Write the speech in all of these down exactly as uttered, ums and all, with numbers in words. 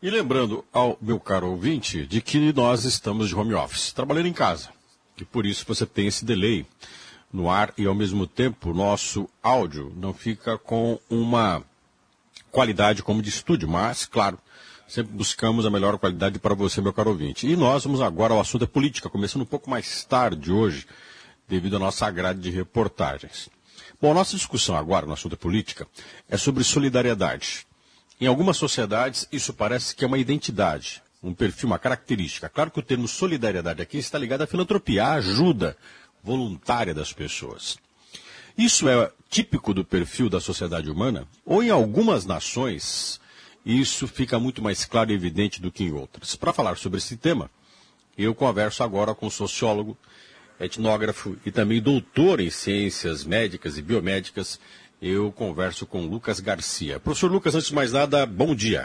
E lembrando ao meu caro ouvinte de que nós estamos de home office, trabalhando em casa. E por isso você tem esse delay no ar e ao mesmo tempo o nosso áudio não fica com uma qualidade como de estúdio, mas, claro, sempre buscamos a melhor qualidade para você, meu caro ouvinte. E nós vamos agora ao assunto da política, começando um pouco mais tarde hoje, devido à nossa grade de reportagens. Bom, a nossa discussão agora no assunto da política é sobre solidariedade. Em algumas sociedades, isso parece que é uma identidade, um perfil, uma característica. Claro que o termo solidariedade aqui está ligado à filantropia, à ajuda voluntária das pessoas. Isso é típico do perfil da sociedade humana? Ou em algumas nações, isso fica muito mais claro e evidente do que em outras? Para falar sobre esse tema, eu converso agora com o sociólogo, etnógrafo e também doutor em ciências médicas e biomédicas. Eu converso com Lucas Garcia. Professor Lucas, antes de mais nada, bom dia.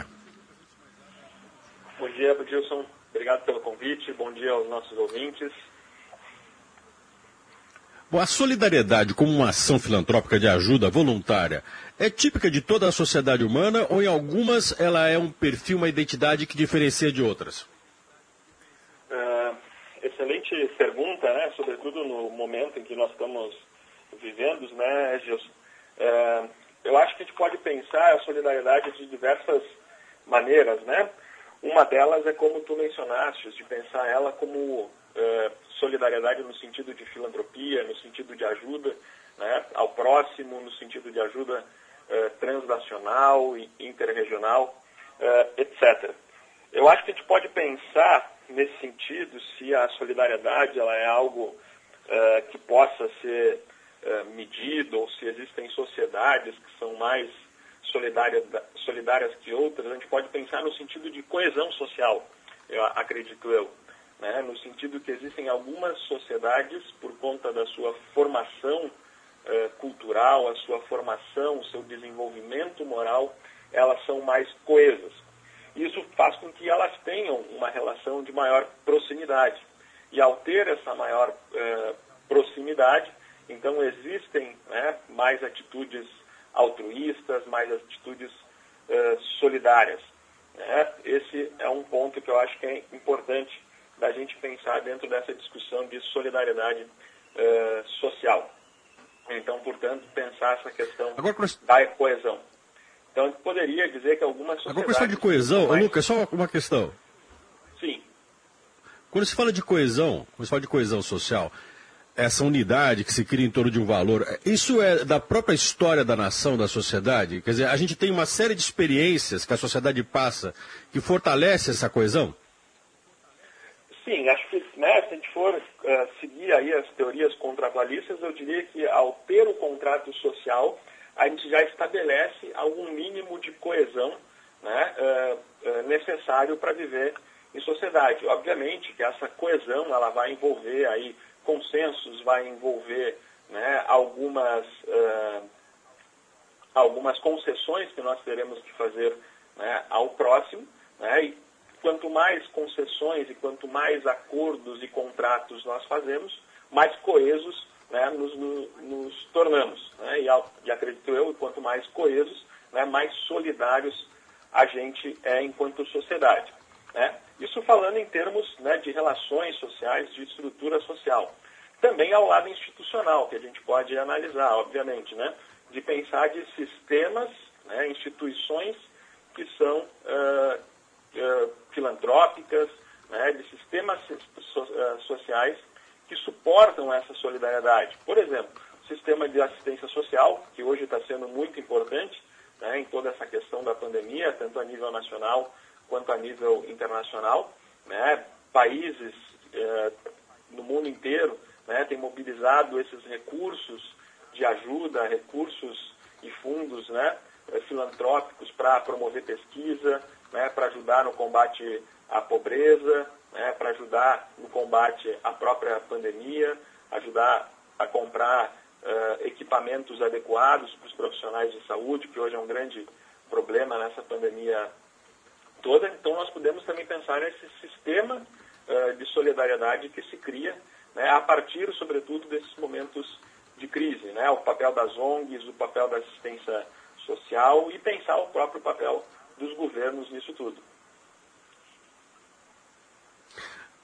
Bom dia, Budilson. Obrigado pelo convite. Bom dia aos nossos ouvintes. Bom, a solidariedade como uma ação filantrópica de ajuda voluntária é típica de toda a sociedade humana ou em algumas ela é um perfil, uma identidade que diferencia de outras? Uh, excelente pergunta, né? Sobretudo no momento em que nós estamos vivendo, né, Gilson? Uh, eu acho que a gente pode pensar a solidariedade de diversas maneiras, né? Uma delas é como tu mencionaste, de pensar ela como uh, solidariedade no sentido de filantropia, no sentido de ajuda, né, ao próximo, no sentido de ajuda uh, transnacional e interregional, uh, etcétera. Eu acho que a gente pode pensar nesse sentido se a solidariedade ela é algo uh, que possa ser uh, medido, ou se existem sociedades que são mais solidárias, solidárias que outras. A gente pode pensar no sentido de coesão social, eu acredito eu. Né, no sentido que existem algumas sociedades, por conta da sua formação eh, cultural, a sua formação, o seu desenvolvimento moral, elas são mais coesas. Isso faz com que elas tenham uma relação de maior proximidade. E ao ter essa maior eh, proximidade, então existem, né, mais atitudes altruístas, mais atitudes eh, solidárias. Né? Esse é um ponto que eu acho que é importante da gente pensar dentro dessa discussão de solidariedade uh, social. Então, portanto, pensar essa questão Agora, da coesão. Então, a gente poderia dizer que algumas sociedades... Agora, questão de coesão, mais... Lucas, só uma questão. Sim. Quando se fala de coesão, quando se fala de coesão social, essa unidade que se cria em torno de um valor, isso é da própria história da nação, da sociedade? Quer dizer, a gente tem uma série de experiências que a sociedade passa que fortalece essa coesão? Sim, acho que, né, se a gente for uh, seguir aí as teorias contratualistas, eu diria que ao ter o contrato social, a gente já estabelece algum mínimo de coesão, né, uh, uh, necessário para viver em sociedade. Obviamente que essa coesão ela vai envolver aí consensos, vai envolver, né, algumas, uh, algumas concessões que nós teremos que fazer, né, ao próximo, né, e quanto mais concessões e quanto mais acordos e contratos nós fazemos, mais coesos, né, nos, no, nos tornamos. Né, e, e acredito eu, quanto mais coesos, né, mais solidários a gente é enquanto sociedade. Né. Isso falando em termos, né, de relações sociais, de estrutura social. Também ao lado institucional, que a gente pode analisar, obviamente, né, de pensar de sistemas, né, instituições que são uh, uh, filantrópicas, né, de sistemas so, uh, sociais que suportam essa solidariedade. Por exemplo, o sistema de assistência social, que hoje está sendo muito importante, né, em toda essa questão da pandemia, tanto a nível nacional quanto a nível internacional. Né, países uh, no mundo inteiro, né, têm mobilizado esses recursos de ajuda, recursos e fundos, né, filantrópicos para promover pesquisa, né, para ajudar no combate à pobreza, né, para ajudar no combate à própria pandemia, ajudar a comprar uh, equipamentos adequados para os profissionais de saúde, que hoje é um grande problema nessa pandemia toda. Então nós podemos também pensar nesse sistema uh, de solidariedade que se cria, né, a partir, sobretudo, desses momentos de crise, né, o papel das O N Gs, o papel da assistência social e pensar o próprio papel dos governos nisso tudo.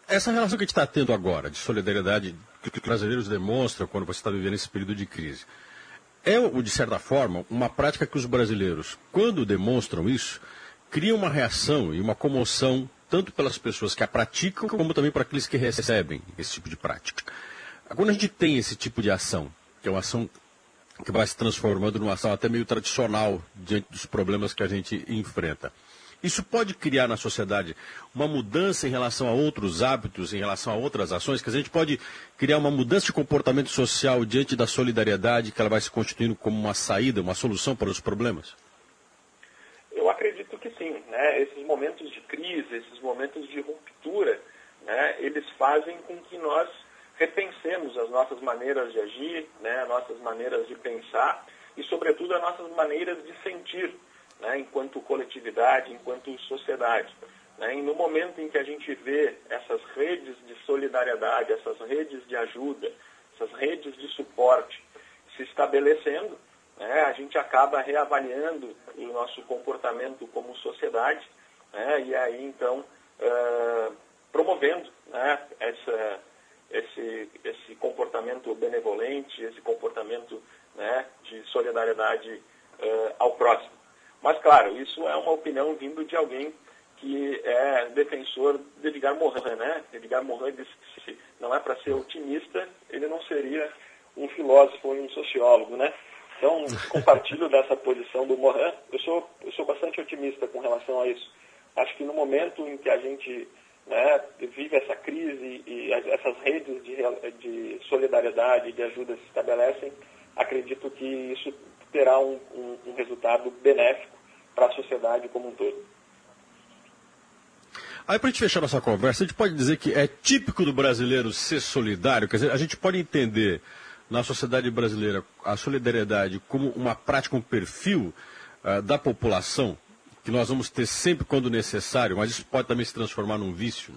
Essa relação que a gente está tendo agora, de solidariedade que os brasileiros demonstram quando você está vivendo esse período de crise, é, de certa forma, uma prática que os brasileiros, quando demonstram isso, criam uma reação e uma comoção, tanto pelas pessoas que a praticam, como também para aqueles que recebem esse tipo de prática. Quando a gente tem esse tipo de ação, que é uma ação que vai se transformando numa ação até meio tradicional diante dos problemas que a gente enfrenta, isso pode criar na sociedade uma mudança em relação a outros hábitos, em relação a outras ações, que a gente pode criar uma mudança de comportamento social diante da solidariedade, que ela vai se constituindo como uma saída, uma solução para os problemas? Eu acredito que sim, né? Esses momentos de crise, esses momentos de ruptura, né, eles fazem com que nós repensemos as nossas maneiras de agir, né, as nossas maneiras de pensar e, sobretudo, as nossas maneiras de sentir, né, enquanto coletividade, enquanto sociedade. Né? E no momento em que a gente vê essas redes de solidariedade, essas redes de ajuda, essas redes de suporte se estabelecendo, né, a gente acaba reavaliando o nosso comportamento como sociedade, né, e aí, então, uh, promovendo, né, essa, esse, esse comportamento benevolente, esse comportamento, né, de solidariedade uh, ao próximo. Mas, claro, isso é uma opinião vindo de alguém que é defensor de Edgar Morin, né? Edgar Morin disse que se não é para ser otimista, ele não seria um filósofo e um sociólogo, né? Então, compartilho dessa posição do Morin. Eu sou, eu sou bastante otimista com relação a isso. Acho que no momento em que a gente, né, vive essa crise e essas redes de, de solidariedade e de ajuda se estabelecem, acredito que isso terá um, um, um resultado benéfico para a sociedade como um todo. Aí, para a gente fechar nossa conversa, a gente pode dizer que é típico do brasileiro ser solidário? Quer dizer, a gente pode entender na sociedade brasileira a solidariedade como uma prática, um perfil uh, da população, que nós vamos ter sempre quando necessário, mas isso pode também se transformar num vício?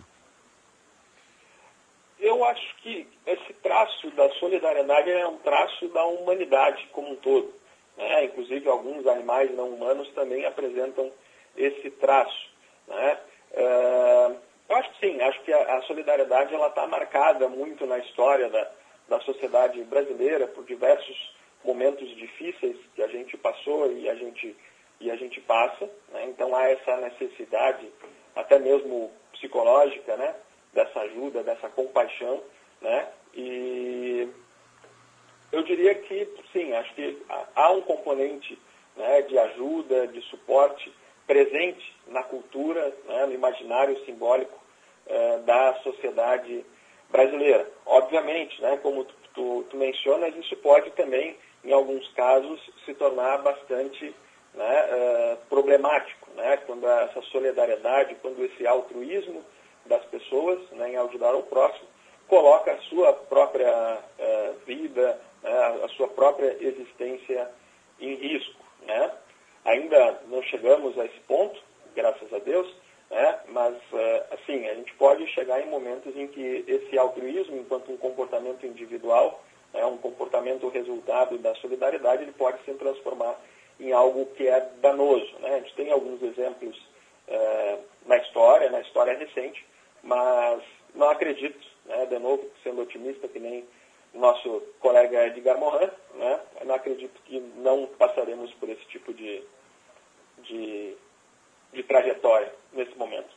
Eu acho que esse traço da solidariedade é um traço da humanidade como um todo. Né? Inclusive, alguns animais não humanos também apresentam esse traço. Né? Uh, eu acho que sim, acho que a, a solidariedade está marcada muito na história da, da sociedade brasileira por diversos momentos difíceis que a gente passou e a gente, e a gente passa. Né? Então, há essa necessidade, até mesmo psicológica, né? Dessa ajuda, dessa compaixão. Né? E eu diria que, sim, acho que há um componente, né, de ajuda, de suporte presente na cultura, né, no imaginário simbólico eh, da sociedade brasileira. Obviamente, né, como tu, tu, tu mencionas, isso pode também, em alguns casos, se tornar bastante, né, eh, problemático, né, quando essa solidariedade, quando esse altruísmo das pessoas, né, em ajudar o próximo, coloca a sua própria uh, vida, né, a sua própria existência em risco. Né? Ainda não chegamos a esse ponto, graças a Deus, né, mas, uh, assim, a gente pode chegar em momentos em que esse altruísmo, enquanto um comportamento individual, né, um comportamento resultado da solidariedade, ele pode se transformar em algo que é danoso. Né? A gente tem alguns exemplos uh, na história, na história recente, mas não acredito, né, de novo, sendo otimista que nem nosso colega Edgar Morin, né, eu não acredito que não passaremos por esse tipo de, de, de trajetória nesse momento.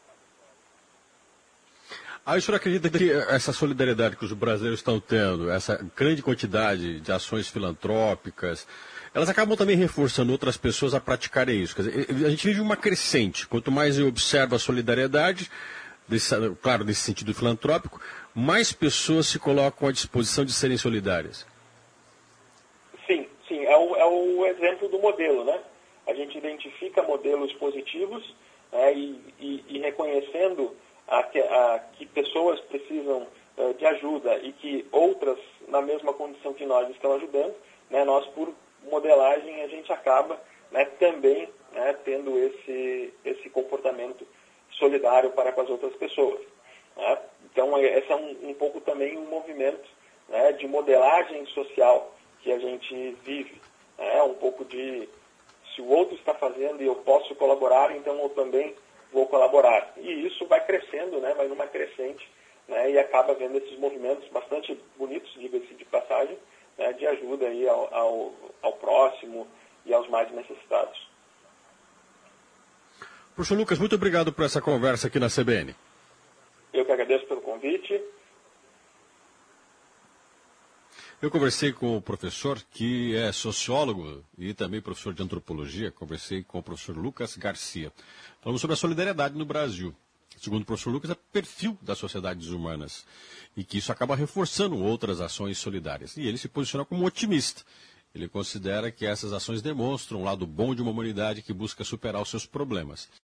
Aí o senhor acredita que essa solidariedade que os brasileiros estão tendo, essa grande quantidade de ações filantrópicas, elas acabam também reforçando outras pessoas a praticarem isso? Quer dizer, a gente vive uma crescente. Quanto mais eu observo a solidariedade, desse, claro, nesse sentido filantrópico, mais pessoas se colocam à disposição de serem solidárias. Sim, sim, é o, é o exemplo do modelo, né? A gente identifica modelos positivos, né, e, e, e reconhecendo a que, a, que pessoas precisam uh, de ajuda e que outras, na mesma condição que nós, estão ajudando, né, nós, por modelagem, a gente acaba, né, também, né, tendo esse, esse comportamento solidário para com as outras pessoas. Né? Então, esse é um, um pouco também um movimento, né, de modelagem social que a gente vive. Né? Um pouco de, se o outro está fazendo e eu posso colaborar, então eu também vou colaborar. E isso vai crescendo, né, vai numa crescente acaba vendo esses movimentos bastante bonitos, diga-se de passagem, né, de ajuda aí ao, ao, ao próximo e aos mais necessitados. Professor Lucas, muito obrigado por essa conversa aqui na C B N. Eu que agradeço pelo convite. Eu conversei com o professor, que é sociólogo e também professor de antropologia. Conversei com o professor Lucas Garcia. Falamos sobre a solidariedade no Brasil. Segundo o professor Lucas, é perfil das sociedades humanas e que isso acaba reforçando outras ações solidárias. E ele se posiciona como otimista. Ele considera que essas ações demonstram o lado bom de uma humanidade que busca superar os seus problemas.